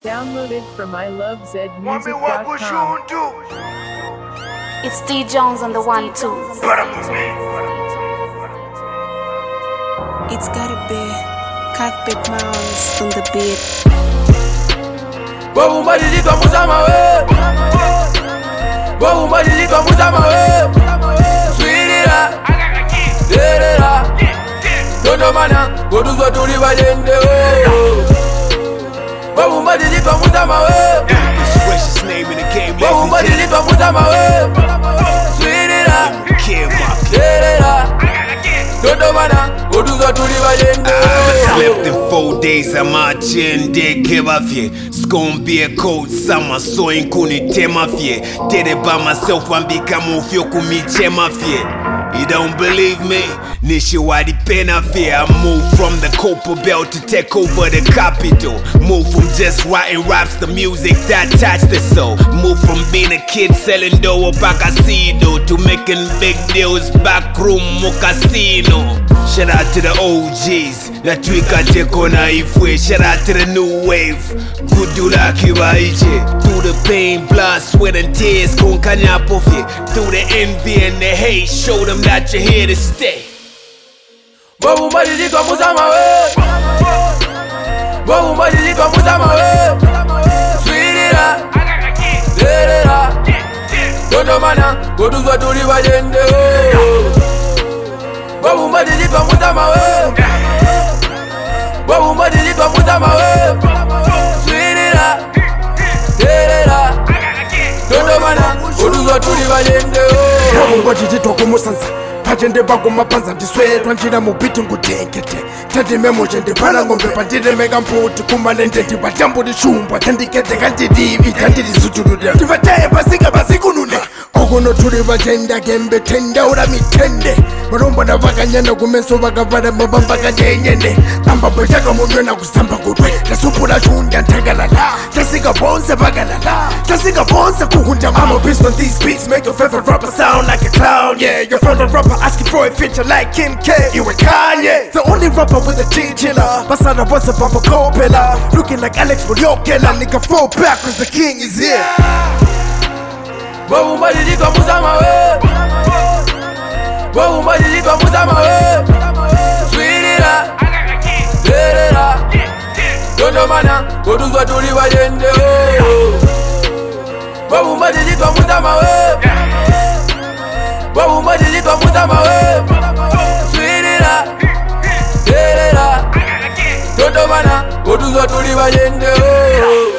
Downloaded from ilovezmusic.com. It's D Jones on the 1-2. It's gotta be Carpet Mouse on the beat. Wawumbadilika muzama we Wawumbadilika muzama we Swirira Derera Tondomana Koduzwa tuli bajende we Wawumbadilika muzama we Wawumbadilika muzama we Swirira Derera Tondomana Koduzwa tuli bajende Slept in 4 days, I'm out chin, they give a fear. It's gonna be a cold summer, so ain't kuni tema fear. Did it by myself, I'm become of your kumi tema fear. You don't believe me? Nishi wadi pena fear. I moved from the Copper Belt to take over the capital. Moved from just writing raps to music that touched the soul. Moved from being a kid selling dough back casino to making big deals backroom casino. Shout out to the OGs, that we can take on if we. Shout out to the new wave, good do like you through the pain, blood, sweat and tears, through the envy and the hate, show them that you're here to stay. Wawumbadilika muzama we Wawumbadilika muzama we Swirira Derera Tondomana Koduzwa tuli bajende we Wawumbadilika muzama we Wawumbadilika muzama we Swirira Derera Tondomana Koduzwa tuli bajende we Wawumbadilika kumusanza Pajende bako mapanza ndiswetwa njira mubiti ngudengete Tandi memoje ndipala ngombe pandire mega mputi kumalende Ndibatambu ndishumbwa tandikete kandidivi tandiri sutulude Ndivateye basika basikunune Kogono tuli bajenda gembe tende ura mitende Maromba na vakanyana kumeso vakavara mabamba kanyenyene Amba bwetaka mumyona kusamba kutwe Tasupula chunda ntagalala Tasika bonse bagalala Tasika bonse kuhunja I'm a beast on these beats Make your favorite rapper sound like a clown Yeah, your favorite rapper asking for a feature like Kim K You and Kanye The only rapper with a G-chiller Basada was a Papa Copella Looking like Alex Muriokela Nigga fall backwards, the king is here Wawumbadilika muzama we Wawumbadilika muzama we Swirira Derera Tondomana Koduzwa tuli bajende we Wawumbadilika muzama we Wawumbadilika muzama we Swirira Derera Tondomana Koduzwa tuli bajende we